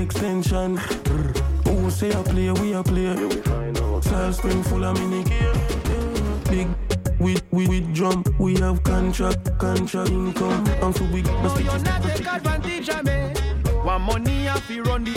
extension. Who say I play, we a play. Side spring full of mini gear. Big with drum, we have contract income. I'm so big, but you're not take advantage of me. One money I feel run the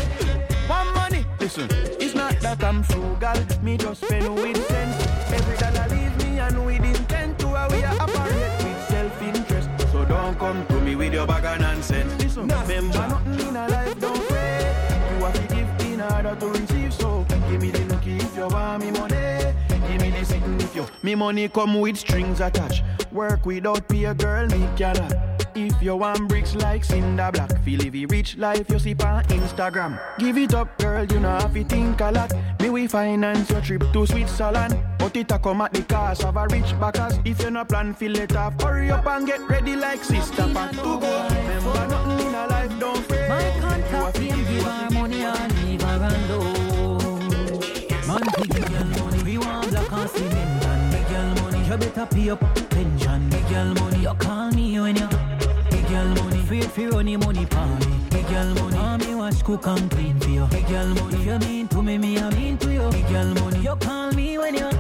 one money. Listen, it's not that I'm frugal, me just spend with sense. Every dollar leave me and with intent to how we operate with self-interest. So don't come to me with your bag of nonsense. Listen, remember nothing in a life, don't fret. You have to give in order to receive, so give me the nookie if you want me money. Give me the sitting if you. Me money come with strings attached. Work without pay a girl, me cannot. If you want bricks like Cinder Black, feel live rich life you see on Instagram. Give it up, girl, you know have to think a lot. Me we finance your trip to Switzerland, but it a come at the cost of a rich backers. If you no plan, fill it off. Hurry up and get ready like Sister Pat to go. Remember nothing in a life, don't fret. My contact team give her money and leave her alone. Man, big girl money, we want black and cement. And big girl money, you better pay up pension. Big girl money, you call me when you. Girl money, free for running money for me. Big girl money, mommy wash, cook and clean for you. Big girl money, you mean to me, me I mean to you. Big girl money, you call me when you.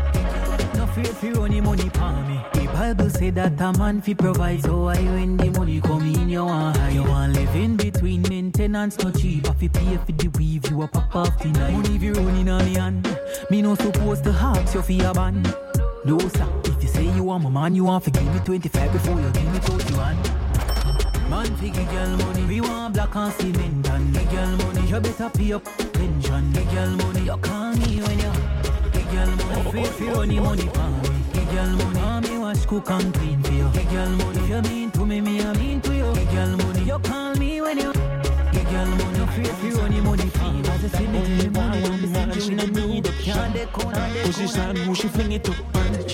No free for running money for me. The Bible say that a man fi provide, so why when the money come in you want hide? You want live in between maintenance no cheap. If you pay for the weave, you a pop off the night. Money fi running on me hand, me no supposed to ask you for your band. No sir, if you say you want my man, you want to give me 25 before you give me 31. Man, figgy girl money, we want black and cement. And big girl money, you better pay up pension. Big girl money, you call me when you. Big girl money, free for running money for me. Big girl money, mommy wash, cook and clean for you. Big girl money, you mean to me, me I mean to you. Big girl money, you call me when you. Big girl money, free for running money for me. I just see me money, and me see you in the need. Can't they corner, position, who she fling it up and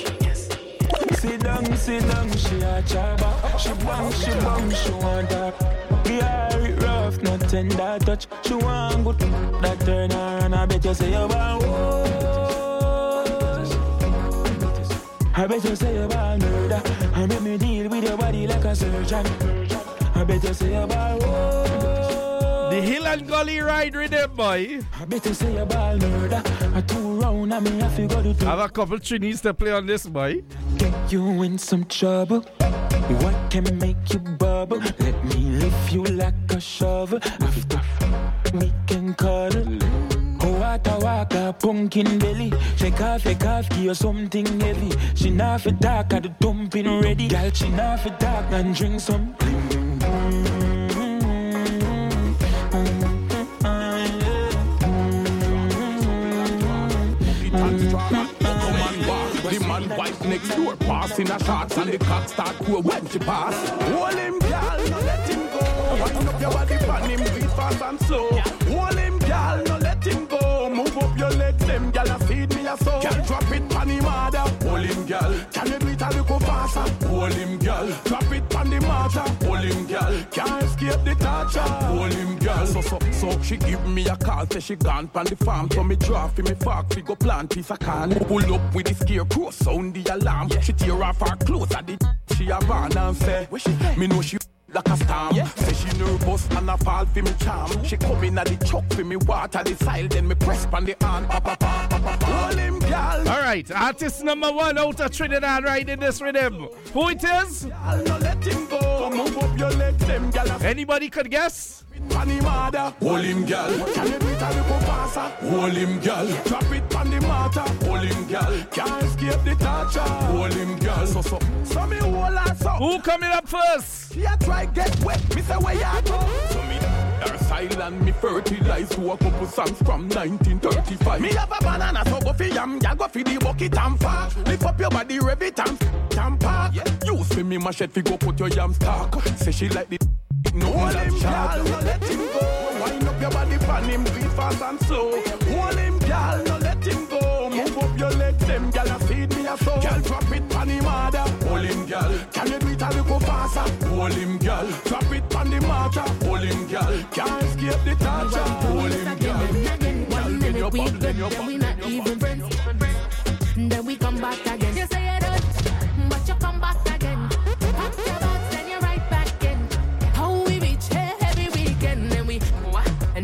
sit down, she a chaba. She bang, she want that. We are it rough, not tender touch. She want good, that turn her and I bet you say you want wash. I bet you say you want murder. I make me deal with your body like a surgeon. I bet you say you want wash. The Hill and Gully ride rhythm, boy. I bet you say you ball murder. I two round and me have to go to two. I have a couple trinities to play on this, boy. Get you in some trouble. What can make you bubble? Let me lift you like a shovel. After we can cuddle. Waka, pumpkin belly. Shake off, give you something heavy. She not for dark, at the dumping ready. Girl, she not for dark, and drink some. The man wife next door passing a shots and the cock start to when she pass. Hold him, girl, no let him go. Wind up your body, pan him, breathe fast and slow. Hold him, girl, no let him go. Move up your legs, them girl, feed me a soul. Girl, drop it, pan him harder. Hold him, girl, can you do it a little faster? Hold him, girl, drop it, pan the martyr. Hold him, girl, can't escape the torture. Hold him, girl, so she give me a call, say she gone pan the farm. So me draw for me fork, we go plant piece of can. Pull up with the scarecrow, sound the alarm. She tear off her clothes at the she a run and say, me know she like a storm. Say she nervous and a fall for me charm. She come in at the truck for me water the side, then me press pan the hand. Hold him, girl. Alright, artist number 1 out of Trinidad right in this rhythm. Who it is? Girl, no let him go. Move up your legs, them girl. Anybody could guess? Hold him, girl. Can you do it a little faster? Hold him, girl. Drop it on the matter. Hold him, girl. Can't escape the torture. Hold him, girl. So me hold her so. Who coming up first? She a try get wet. Me say where you go? So me her silent, me fertilize to a couple songs from 1935. Me have a banana, so go for yam, ya go for the bucket and fat. Lift up your body, rev it and park. Use for me machete, fi go put your yam stock. Say she like the no hold him, girl, no let him go. Wind up your body, pan him, breathe fast and slow. Hold him, girl, no let him go. Move up your legs, them girl, feed me a soul. Girl, drop it pan him harder. Hold him, girl, can you do it a little faster? Hold him, girl, drop it pan the matter. Hold him, girl, can't escape the torture. Hold him, girl. 1 minute we good, then we not even friends. Then we come back again. You say you don't, but you come back again. Pack your bags, then you're right back in. How we reach here every weekend, and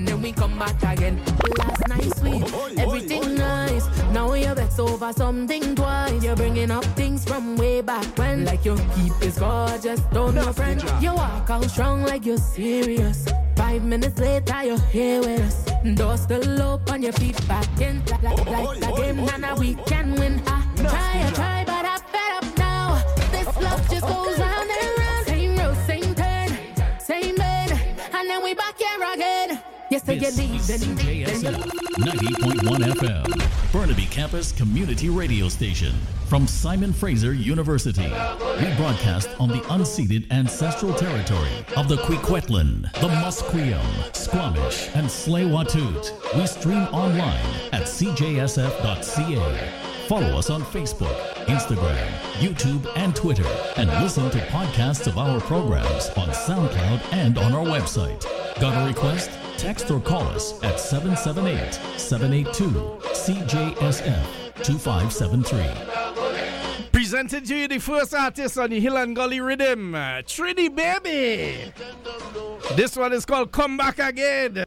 come back again. Last night sweet, everything nice. Now you're vex over something twice. You're bringing up things from way back when. Like your keep is gorgeous, don't know friend. You walk out strong like you're serious. 5 minutes later you're here with us. Door still open, your feet back in. Like the game, and we can win. I try, but I'm fed up now. This love just goes round and round. Same road, same turn, same bed, and then we back here again. Yes, so you leave, then CJSF 90.1 FM, Burnaby Campus Community Radio Station. From Simon Fraser University, we broadcast on the unceded ancestral territory of the Kwikwetlan, the Musqueam, Squamish, and Tsleil-Waututh. We stream online at cjsf.ca. Follow us on Facebook, Instagram, YouTube, and Twitter, and listen to podcasts of our programs on SoundCloud and on our website. Got a request? Text or call us at 778-782-CJSF-2573. Presenting to you the first artist on the Hill and Gully Rhythm, Trini Baby. This one is called Come Back Again.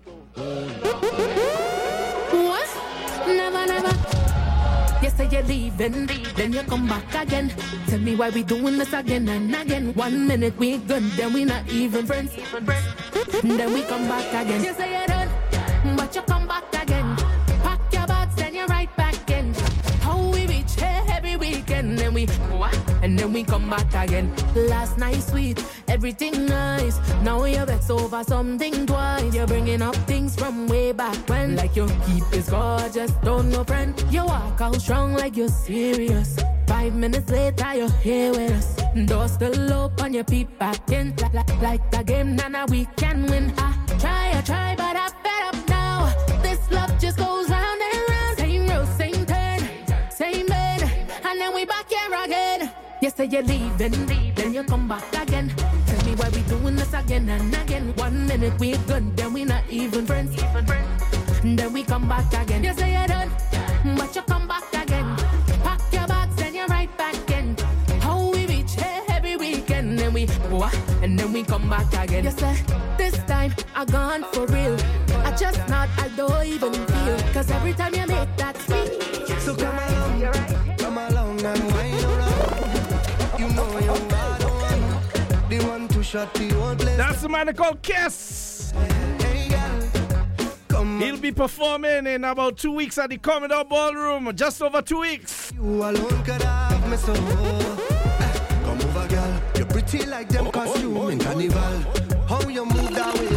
What? Never. Yes, so you're leaving, then you come back again. Tell me why we doing this again and again. 1 minute we good, then we not even friends. Then we come back again. Yes, so you're done, but you come back again. Pack your bags, then you're right back in. How we reach here every weekend, then we what? And then we come back again. Last night sweet, everything nice. Now you're vex over something twice. You're bringing up things from way back when. Like your keep is gorgeous, don't know friend. You walk out strong like you're serious. 5 minutes later you're here with us. Door still open, your peep back in. Like the game, now we can win. I try, but I'm fed up now. This love just goes round and round. Same road, same turn, same bed, and then we back here again. Yes, so you're leaving, then you come back again. Tell me why we doing this again and again. 1 minute we good, then we not even friends. Then we come back again. Yes, so you're done, but you come back again. Pack your bags, then you're right back in. How we reach here every weekend, then we what? And then we come back again. Yes, sir, this time I gone for real. I just not, I don't even feel. Cause every time you make that speech. So come along and wind around. You know you're the one. The one to shut the old place. That's the man called Kiss. Hey, girl, come He'll be performing in about 2 weeks at the Commodore Ballroom. Just over 2 weeks. You alone could have me so. Come over, girl. You're pretty like them costume in carnival. How you move that way?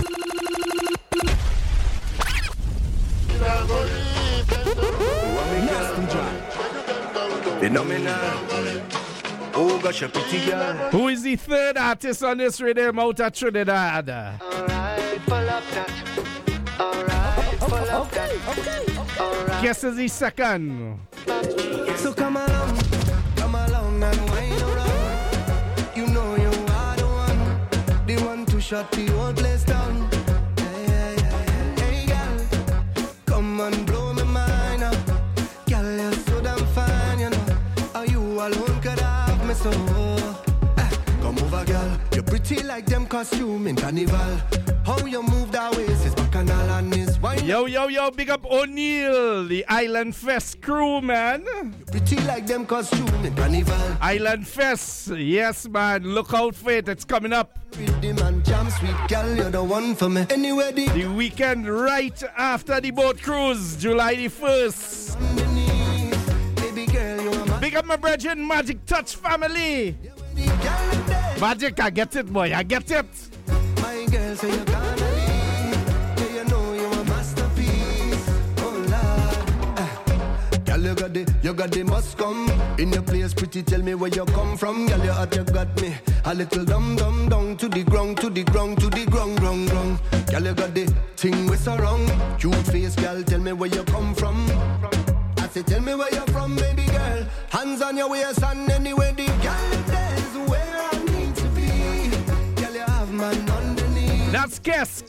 Phenomenal. Oh gosh, a pretty girl. Who is the third artist on this rhythm out of Trinidad? Alright, pull up that. Alright, pull up that. Alright. Guess is the second. So come along and wind around. You know you are the one to shut the whole place down. Hey, girl, come and blow my mind up. Girl, you're so damn fine, you know. Are you alone could have me so? Come over, girl. You're pretty like them costume in carnival. How you move that waist is bacchanal and is wine. Yo, big up O'Neill, the Island Fest crew, man. You're pretty like them costume in carnival. Island Fest, yes, man. Look out for it, it's coming up. Rhythm and jam, sweet girl, you're the one for me. Anywhere the weekend right after the boat cruise, July the 1st. Baby girl, you are big up my brethren, Magic Touch family. Magic, I get it, boy, I get it. My girl, so you're gonna leave. Yeah, you know you're a masterpiece. Oh Lord, girl, you got the must come. In your place, pretty, tell me where you come from. Girl, you hot, you got me. A little dum down to the ground, to the ground. Girl, you got the thing with so wrong. Cute face, girl, tell me where you come from. I say, tell me where you're from, baby girl. Hands on your waist and anywhere the girl is where I need to be. Girl, you have man underneath. That's Guess.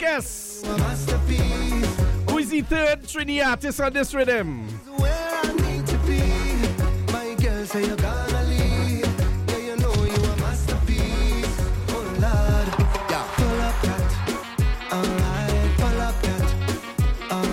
Who is the third Trini artist on this rhythm? Where I need to be. My girl say you're gonna leave. Yeah, you know you a masterpiece. Oh Lord, yeah. Pull up that. Alright, pull up that.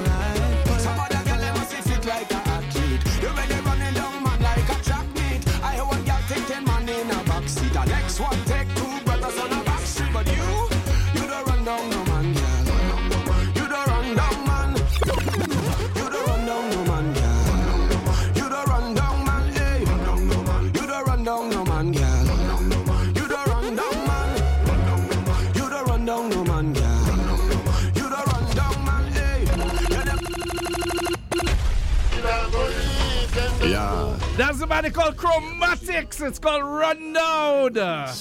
That's the band called Chromatics. It's called Rundown.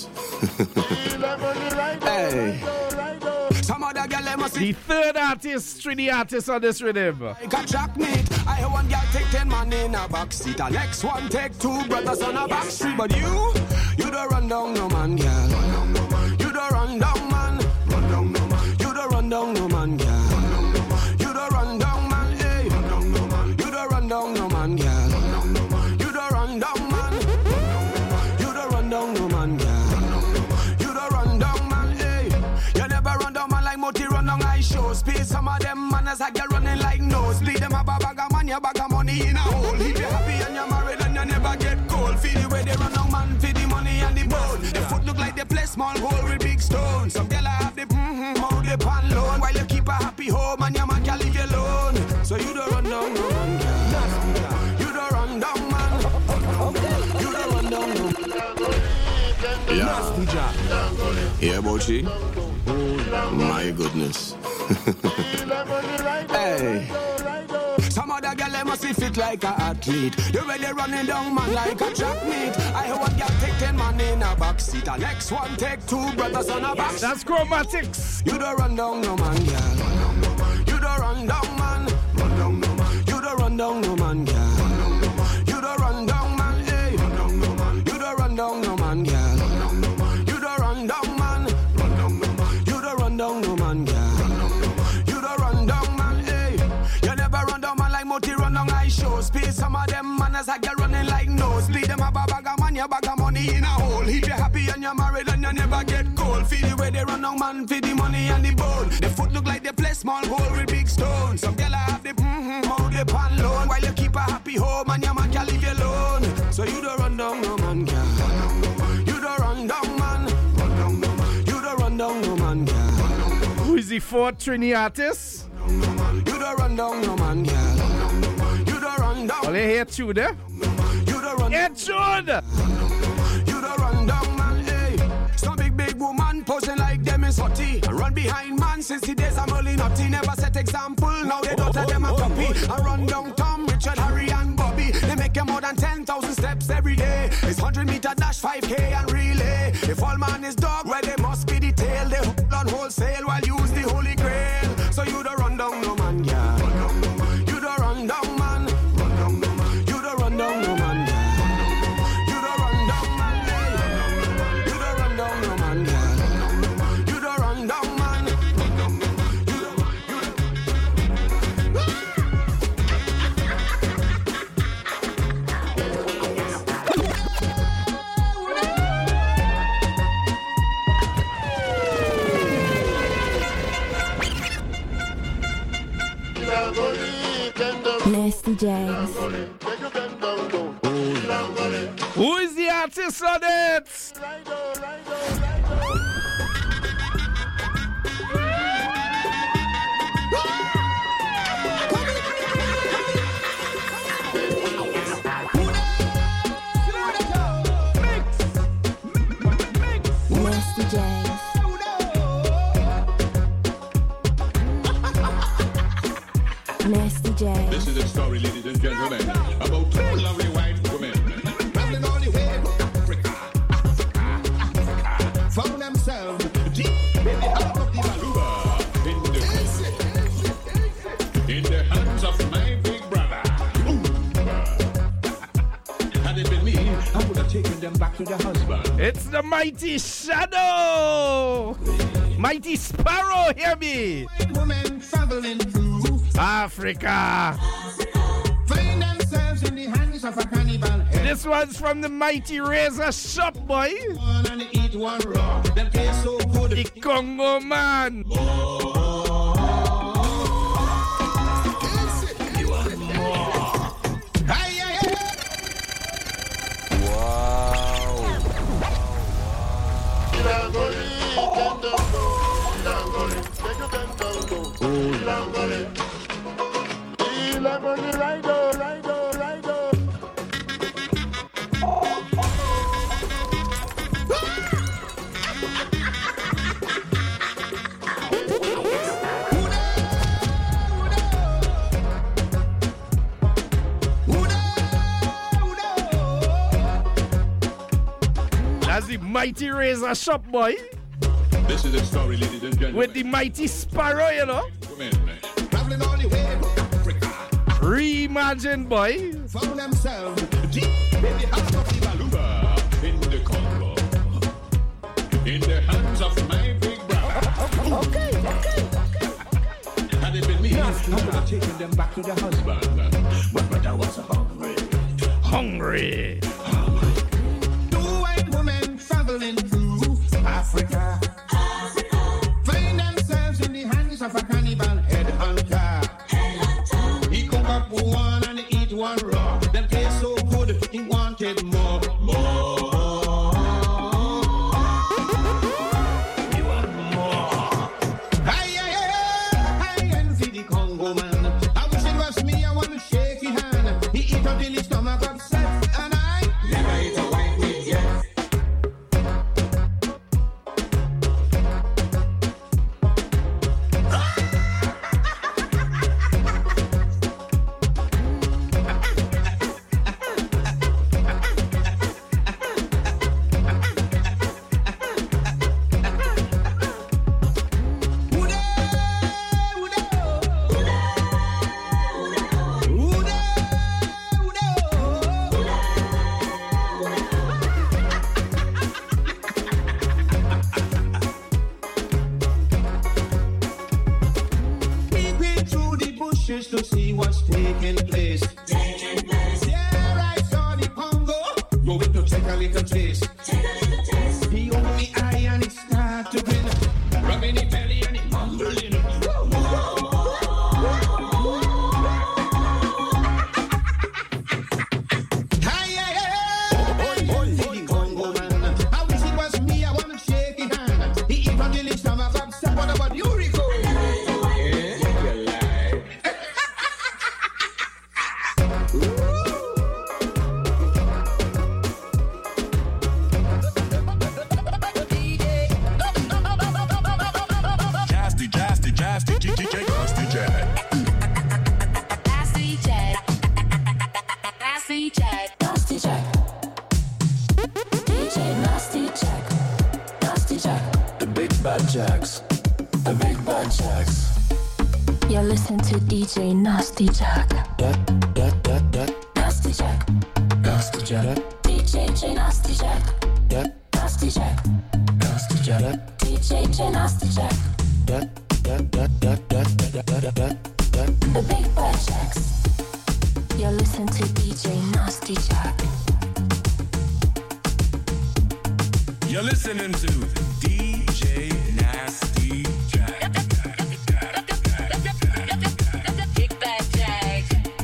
Hey. Some other girl must The third artist, Trini artist on this rhythm. like a track meet. I hear one girl take 10 man in a backseat. The next one take 2 brothers on a back street. But you don't run down no man, girl. You don't run down man. You don't run down no man, girl. You don't run down man, hey. You don't run down no man, girl. You don't run down man. You don't run down no man, girl. You don't run down man, hey. You never run down man like Moti run down I show speed. Some of them manners I get running like nosebleed. Them have a bag of money, a bag of money in a hole. If you happy and you're married and you never get cold. Feel the way they run down man, feel the money and the bone. The foot look like they play small hole with big stones. Some girl have the hold the pan loan. While you keep a happy home and your man can leave you alone. So you don't run down no man, girl. You don't run down man. You don't run down no man. Yeah. Yeah, Bochi? My goodness. Hey. Some other girl they must be fit like an athlete. You really running down man like a track meet. I hear one girl take 10 man in a backseat. The next one take 2 brothers on a back. That's Chromatics. You don't run down no man, girl. You don't run down man. You don't run down no man, girl. You don't run down man, hey. You don't run down no man, girl. You don't run down man. You don't run down no man, girl. You don't run down man, hey. You never run down man like Moti run down I show speed. Some of them manners I get running like nosebleed. Them have a bag of money, a bag of money in a hole. If you're happy and you're married and you never get cold. Feel the way they run down man, feel the money and the bone. The foot look like they play small hole with big stones. Some girl have the hold the pan loan. While you keep a happy home and your man can leave you alone. So you don't run down no man, girl. You don't run down man. You don't run down no man, girl. Who is the fourth Trini artist? You don't run down no man, girl. You don't run down. Well, you hear Jude, eh? You don't run. Yeah, Jude! You don't run down man, hey. Some big woman posing like them is hotty. Run behind man since the days I'm only naughty. Never set example, now they daughter them a copy. I run down Tom, Richard, Harry and Bobby. They make you more than 10,000 steps every day. It's 100-meter dash, 5K and relay. If all man is dog, well they must be the tail. They hook on wholesale while use the holy grail. So you don't run down no man, yeah. You don't run down man. You don't run down no man, yeah. You don't run down man, yeah. You don't run down no man, yeah. You don't run down man. Nasty Jags. Who is the artist on it? Nasty Jags. Nasty Jags. This is a story, ladies and gentlemen, about two lovely white women traveling all the way to Africa. Found themselves deep in the heart of the Baluba, in the hands of my big brother. Had it been me, I would have taken them back to their husband. It's the Mighty Shadow! Mighty Sparrow, hear me! White women traveling through Africa! find themselves in the hands of a cannibal. This one's from the Mighty Razor Shop, boy! One and eat one raw. That tastes so good. The Congo man! the mighty razor shop, boy. This is a story, ladies and gentlemen. With the mighty sparrow, you know. Traveling all the way to Africa. Reimagine, boy. Found themselves deep in the heart of the Baluba in the Congo. In the hands of my big brother. Okay. Had it been me, I would have taken them back to the husband. But I was hungry. Two white women traveling through Africa. Find themselves in the hands of a cannibal headhunter. He come back for one and he eat one raw. Them taste so good, he wanted more. He want more. I envy the Congo man. I wish it was me, I want to shake his hand. He eat until his stomach upset, and I never eat a white meat yet. To see what's taking place. There I saw the Congo going to take a little taste. He opened the eye and it started to grin, rubbing the belly and he mumbling. The Congo man. I wish it was me. I want to shake his hand. He eat until his stomach upset. What about you, Rico? The Big Bad Jacks. You're listening to DJ Nasty Jack. Nasty Jack. Nasty Jack. DJ Nasty Jack. Nasty Jack. Nasty Jack. DJ Nasty Jack. The Big Bad Jacks. You're listening to DJ Nasty Jack. You're listening to DJ Nasty Jack. Big Bad Jack.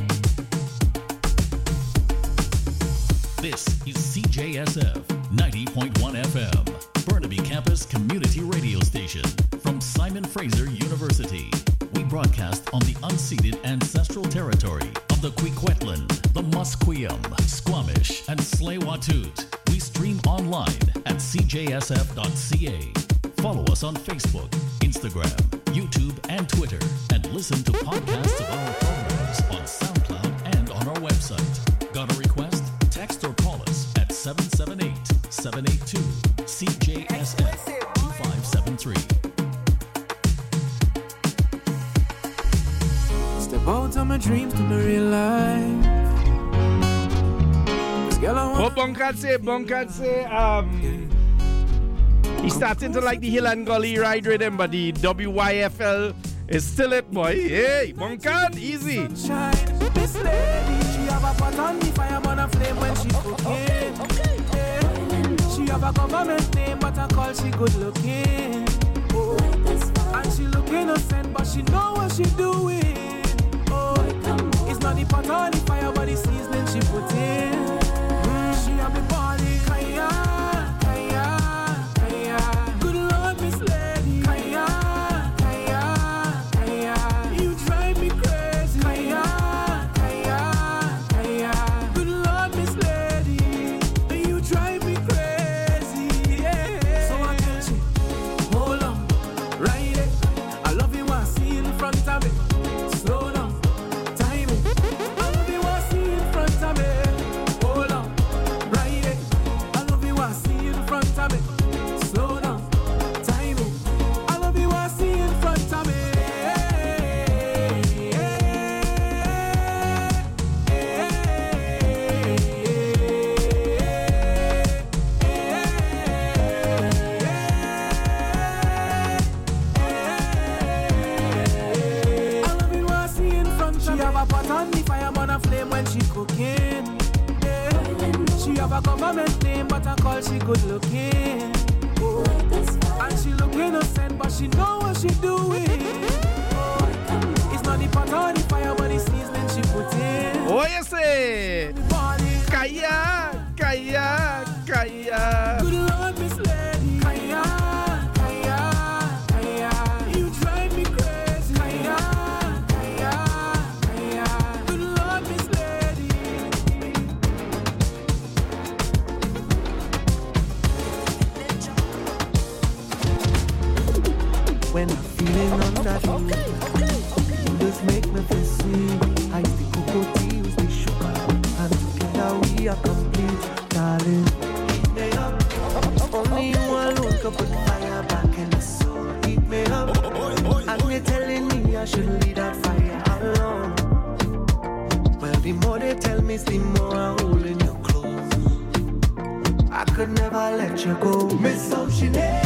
This is CJSF 90.1 FM, Burnaby Campus Community Radio Station from Simon Fraser University. We broadcast on the unceded ancestral territory of the Kwikwetlan, the Musqueam, Squamish, and Tsleil-Waututh. We stream online at cjsf.ca. Follow us on Facebook, Instagram, YouTube, and Twitter, and listen to podcasts of our programs on SoundCloud and on our website. Got a request? Text or call us at 778-782-CJSF-2573. Step out of my dreams to my real life. Oh, Bunkard say, he's starting to like the Hill and Gully ride rhythm, but the WYFL is still it, boy. Hey, Bunkard, easy. Miss Lady, she have a pot on the fire, burn a flame when she cooking. She have a government name, but I call she good looking. Oh. And she look innocent, but she know what she doing. Oh, it's not the pot on the fire, but the seasoning she put in. She have me body, kaya, kaya, kaya. Good Lord, Miss Lady, kaya, kaya, kaya. You drive me crazy, kaya, kaya, kaya. Good Lord, Miss Lady, you drive me crazy, yeah. So I tell you, hold on, right it. I love you when I see in front of me. a pot on the fire, man a flame when she cooking. Yeah. She have a government name, but I call she good looking. Oh. And she look innocent, but she know what she doing. Oh. It's not the pot on the fire, but the seasoning she put in. Oh, you say? Kaya, Kaya, Kaya. Good Lord, Miss Lady. Kaya, Kaya, Kaya. You drive me crazy. Kaya, Kaya, Kaya. Good Lord, Miss Lady. When I'm feeling under you just make me feel sweet. I the cocoa tea, use the sugar, and together we are complete, darling. Heat me up. Only you alone can put fire back in the soul. Heat me up. And you're telling me I should leave that fire alone. Well, the more they tell me, the more I'm holding you close. I could never let you go. Miss Oceanade.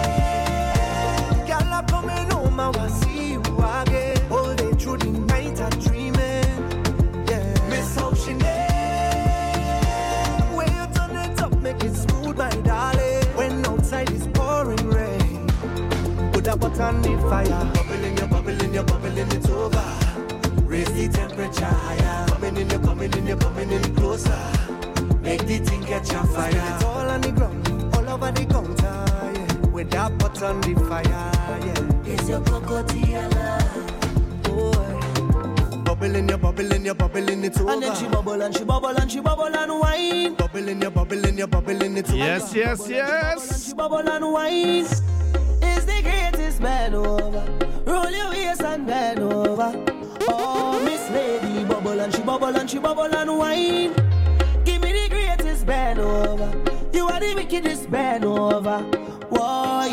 Girl, I'm coming home, I want to see you again. All day through the night, I'm dreaming. Yeah. Miss Oceanade. When you turn it up, make it smooth, my darling. When outside is pouring rain, put a pot on the fire. Bubbling, you're bubbling, you're bubbling, it's over. Raise the temperature higher. Coming in, you're coming in, you're coming in closer. Make the thing catch a fire. It's all on the ground, all over the counter, yeah. With that pot on the fire, yeah. It's your cocoa love. Boy. Bubbling, you're bubbling, you're bubbling, it's over. And then she bubble and she bubble and she bubble and wine. Bubbling, you're bubbling, you're bubbling, it's over. Yes, yes, yes. She bubble and wine. It's the greatest bend over. Roll your waist and bend over. Oh, Miss Lady, bubble and she bubble and she bubble and wine. Give me the greatest bend over. You are the wickedest bend over. Why?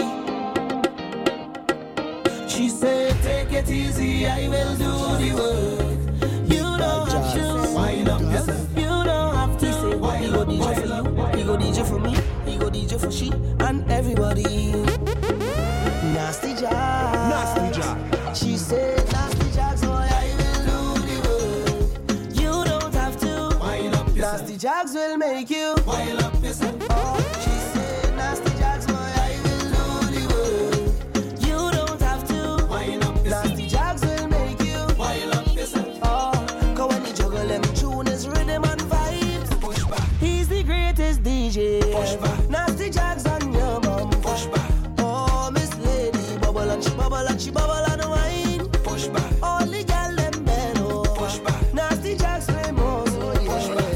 She said, take it easy, I will do the work. You don't have to wind up yourself. You don't have to. He go DJ for you, he go DJ for me, he go DJ for she and everybody. Nasty Jack, Nasty Jack. She said, Nasty Jack, so I will do the work. You don't have to wind up yourself. Nasty Jacks will make you wind up yourself. Oh, she said, Nasty Jacks, boy, I will do the work. You don't have to wind up yourself. Nasty Jacks will make you wind up yourself. Oh, cause when you juggle them tune is rhythm and vibes. Push back. He's the greatest DJ. Push back. Nasty Jacks on your bum. Push back. Oh, Miss Lady, bubble and she bubble and she bubble and wine. Push back. All the gal them bend over. Push back. Nasty Jacks play more. So yeah. Push back.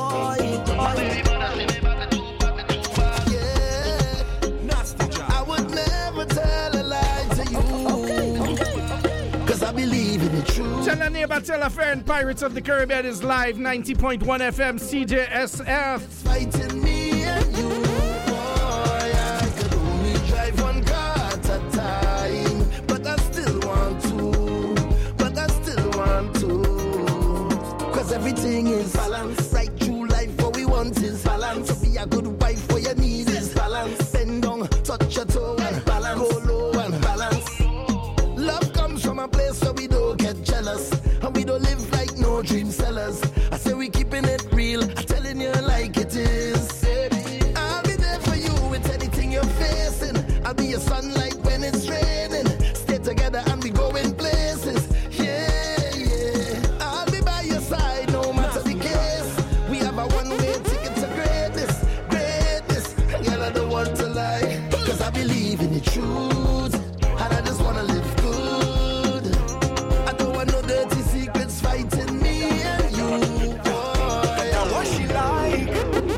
Tell a neighbor, tell a friend. Pirates of the Caribbean is live. 90.1 FM CJSF. Fighting me and you, boy. I could only drive one car at a time, but I still want to. But I still want to. Cause everything is balance. Right through life, what we want is balance. So be a good wife, what you need is balance. Bend down, touch your toe and balance. Go low and balance. Love comes from a place where we don't get jealous, and we don't live like no dream sellers. I say we keeping it real, I'm telling you like it is. I'll be there for you with anything you're facing. I'll be your sunlight when it's raining. Stay together and we going places. Yeah, yeah. I'll be by your side no matter the case. We have a one-way ticket to greatness, greatness. Girl, I don't want to lie, cause I believe in the truth, and I just wanna live good. I don't want no dirty secrets fighting me and you, boy. Now what she like?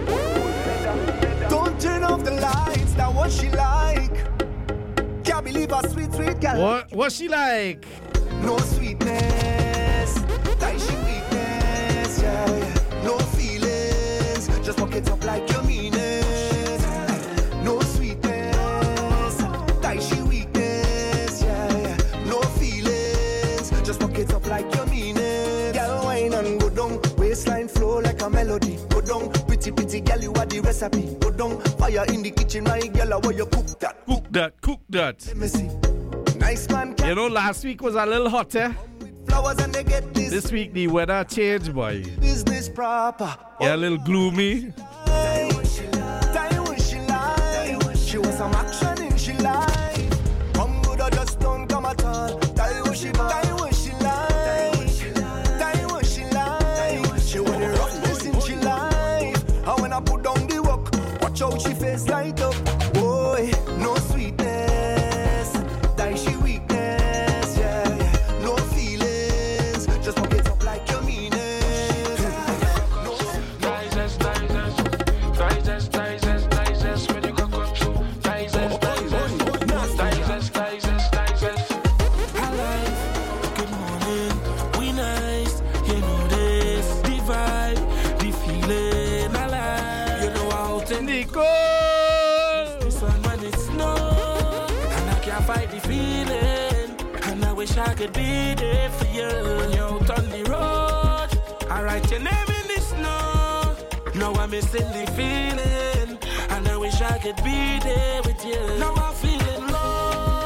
Don't turn off the lights. Now what she like? Can't believe her sweet, sweet girl. What she like? No sweetness, that she weakness, yeah, yeah. No feelings, just walk it up like you mean it. No sweetness, that she weakness, yeah, yeah. No feelings, just walk it up like you mean it. Girl, wine and go down, waistline flow like a melody. Go down, pretty, pretty girl, you are the recipe. Go down, fire in the kitchen, my girl, how you cook that? Cook that, cook that. Let me see. Nice man. You know, last week was a little hot, eh? flowers and they get this week the weather changed, boy. business proper. Yeah, a little gloomy. Die what she like. She was some action in she life. Come good or just don't come at all. Die what she like. Die what she like. She want the roughness in she life. And when I put down the work, watch how she face light up. Boy, no sweetness. Die she weakness. Yeah. No feelings. Just pop it up like you mean it. Digest, when you cook up through. Digest. Alive, good morning, we nice, you know this, the vibe, the feeling, alive, you know how to Nico. This one when it snow, and I can't fight the feeling, and I wish I could be there for you. When you're out on the road, I write your name in the snow, now I'm missing the feeling, and I wish I could be there with you. Now I'm feeling low.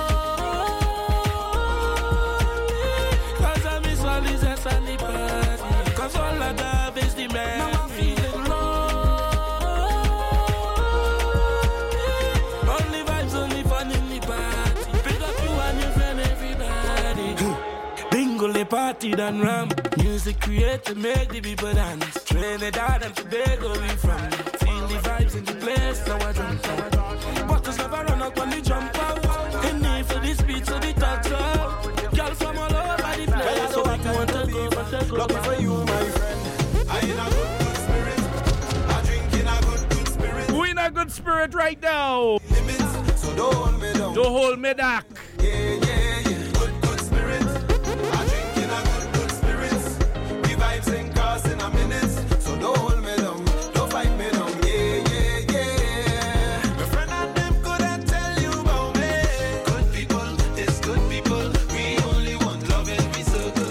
And the party, cause all I have is the man. Now I'm feeling low. Only vibes, only fun in the party. Pick up you and your friend, everybody. Bingo, the party done ram. Music create to make the people dance. Trinidad and Tobago we from. Feel the vibes in the place, so I jump. Bottles never run out when they jump out. In need for this beat, so they talk out. Girl from all over the place, so I want to go. Lucky for you, my friend. I in a good spirit. I drink in a good spirit. We in a good spirit right now. Limits, so don't hold me down. Don't hold me back. Yeah. Good spirit. I drink in a good spirit. We vibes and cars in a minute. So don't hold me down. Don't fight me down. Yeah. My friend and them couldn't tell you about me. Good people is good people. We only want love and we so good.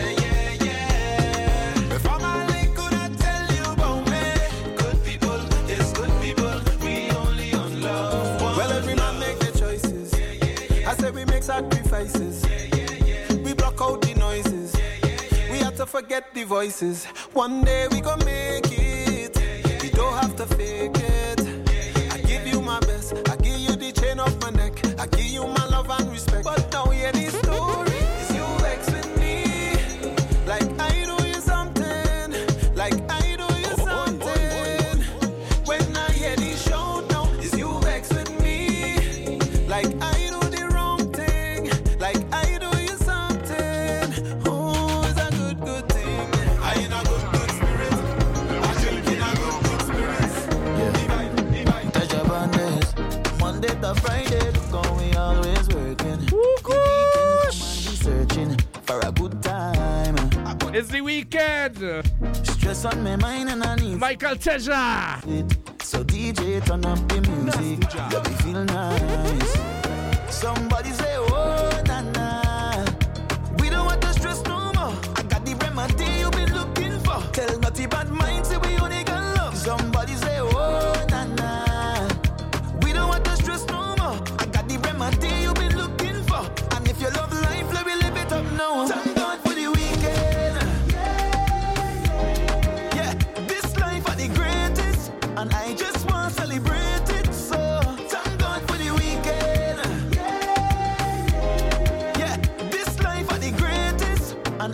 Sacrifices. We block out the noises. We have to forget the voices. One day we gon' make it. We don't have to fake it. I give you my best. I give you the chain off my neck. I give you my love and respect. But now hear the story. Is you vex with me? Like I do you something. Like I do you something. When I hear the show now, is you vex with me? Like I Friday, look we always working. The weekend come and be searching for a good time. It's the weekend. Stress on my mind and I need Michael Teja. So DJ turn up the music. Yeah, we feel nice. Somebody say